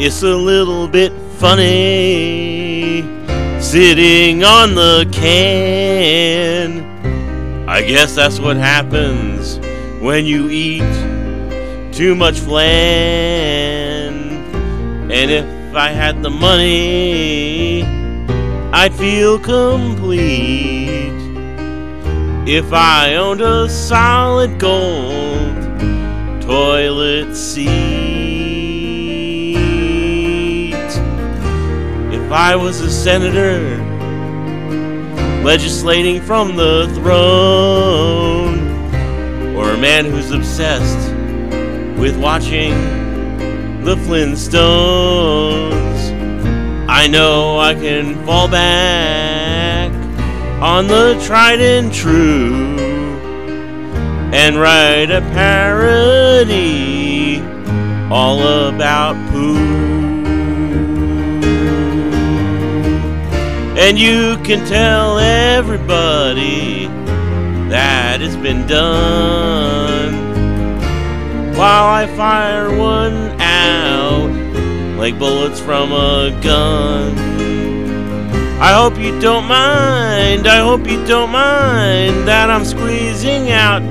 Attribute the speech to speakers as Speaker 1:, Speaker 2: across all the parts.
Speaker 1: It's a little bit funny sitting on the can. I guess that's what happens when you eat too much flan. And if I had the money, I'd feel complete if I owned a solid gold toilet seat. If I was a senator legislating from the throne, or a man who's obsessed with watching the Flintstones, I know I can fall back on the tried and true and write a parody all about poo. And you can tell everybody that it's been done while I fire one out like bullets from a gun. I hope you don't mind that I'm squeezing out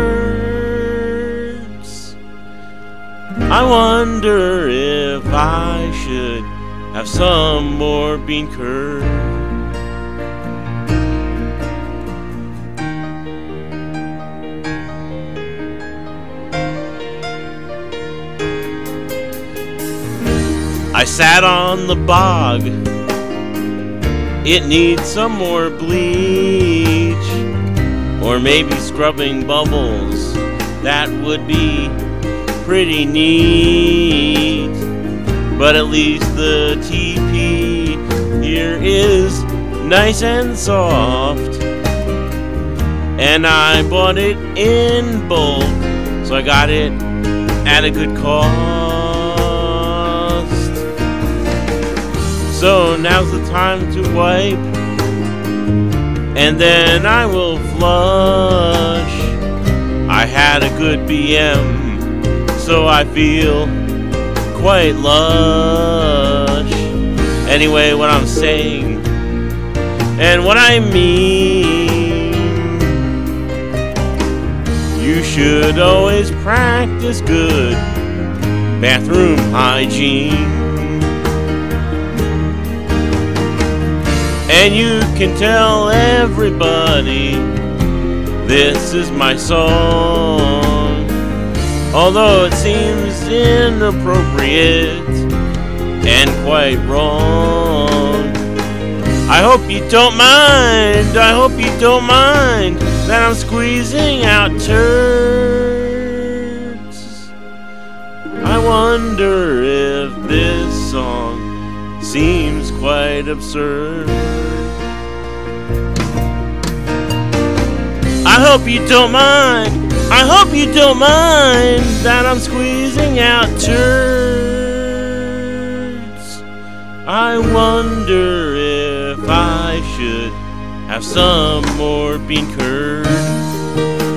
Speaker 1: turds. I wonder if I should have some more bean curd. I sat on the bog. It needs some more bleach, or maybe scrubbing bubbles. That would be pretty neat. But at least the TP here is nice and soft, and I bought it in bulk, so I got it at a good cost. So now's the time to wipe, and then I will flush. I had a good BM, so I feel quite lush. Anyway, what I'm saying and what I mean, you should always practice good bathroom hygiene. And you can tell everybody this is my song, although it seems inappropriate and quite wrong. I hope you don't mind that I'm squeezing out turds. I wonder if this song seems quite absurd. I hope you don't mind that I'm squeezing out turds. I wonder if I should have some more bean curd.